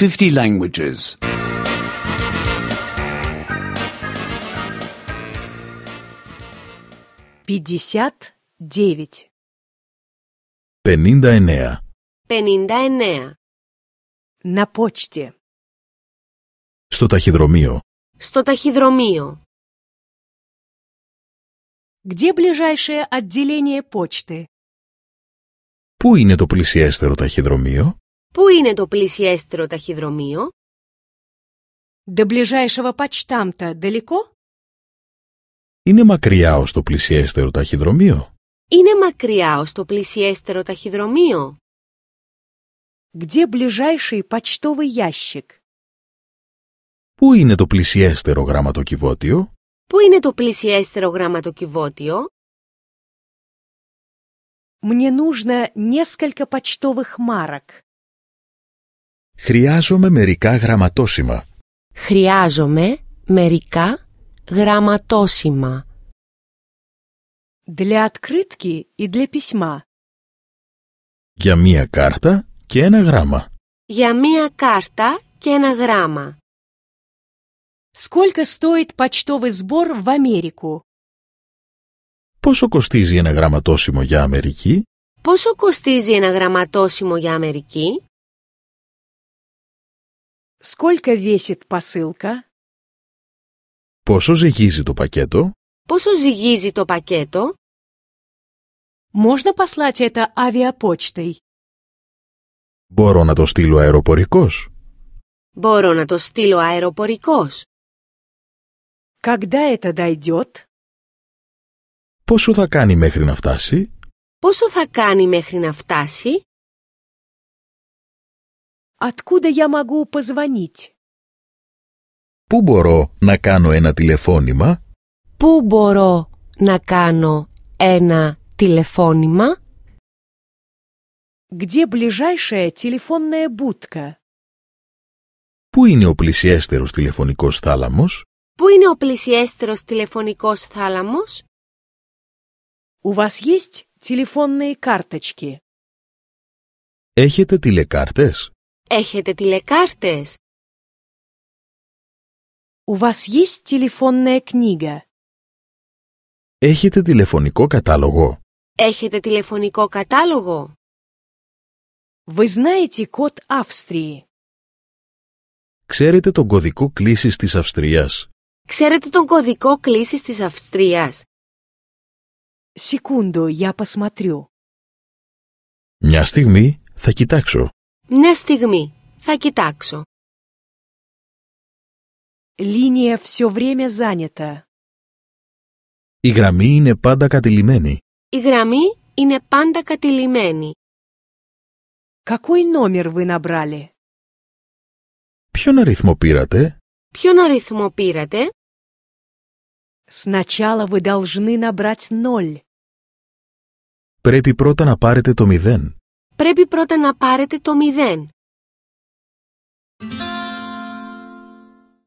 50 languages. 59. 59. 59. На почте. Στο ταχυδρομείο. Στο ταχυδρομείο. Где ближайшее отделение почты? Πού είναι το πλησιέστερο ταχυδρομείο? Πού είναι το πλησιέστερο ταχυδρομείο? До ближайшего почтамта далеко? Είναι μακριά ως το πλησιέστερο ταχυδρομείο? Είναι μακριά ως το πλησιέστερο ταχυδρομείο? Где ближайший почтовый ящик? Πού είναι το πλησιέστερο γραμματοκιβώτιο? Πού είναι το πλησιέστερο γραμματοκιβώτιο? Мне нужно несколько почтовых марок. Χρειάζομαι μερικά γραμματόσημα. Χρειάζομαι μερικά γραμματόσημα. Для открытки и для письма. Για μία κάρτα και ένα γράμμα. Για μία κάρτα και ένα γράμμα. Сколько стоит почтовый сбор в Америку? Πόσο κοστίζει ένα γραμματόσημο για Αμερική? Πόσο κοστίζει ένα γραμματόσημο για Αμερική? Сколько весит посылка? Πόσο ζυγίζει το πακέτο? Πόσο ζυγίζει το πακέτο? Можно послать это авиапочтой? Μπορώ να το στείλω αεροπορικός? Μπορώ να το στείλω αεροπορικός? Когда это дойдет? Πόσο θα κάνει μέχρι να φτάσει? Πόσο θα κάνει μέχρι να φτάσει? Откуда я могу позвонить? Πού μπορώ να κάνω ένα τηλεφώνημα? Πού μπορώ να κάνω ένα τηλεφώνημα? Где ближайшая телефонная будка? Πού είναι ο πλησιέστερος τηλεφωνικός θάλαμος? Πού είναι ο πλησιέστερος τηλεφωνικός θάλαμος? У вас есть телефонные карточки? Έχετε τηλεκάρτες? Έχετε τηλεκάρτες? У вас есть телефонная книга? Έχετε τηλεφωνικό κατάλογο? Έχετε τηλεφωνικό κατάλογο? Вы знаете код Австрии? Ξέρετε τον κωδικό κλήσης της Αυστρίας? Ξέρετε τον κωδικό κλήσης της Αυστρίας? Секунду, я посмотрю. Μια στιγμή θα κοιτάξω. Μια στιγμή θα κοιτάξω. Линия все время занята. Η γραμμή είναι πάντα κατηλημένη. Η γραμμή είναι πάντα κατηλημένη. Какой номер вы набрали? Ποιον αριθμό πήρατε? Ποιον αριθμό πήρατε? Сначала вы должны набрать 0. Πρέπει πρώτα να πάρετε το 0. Πρέπει πρώτα να πάρετε το 0.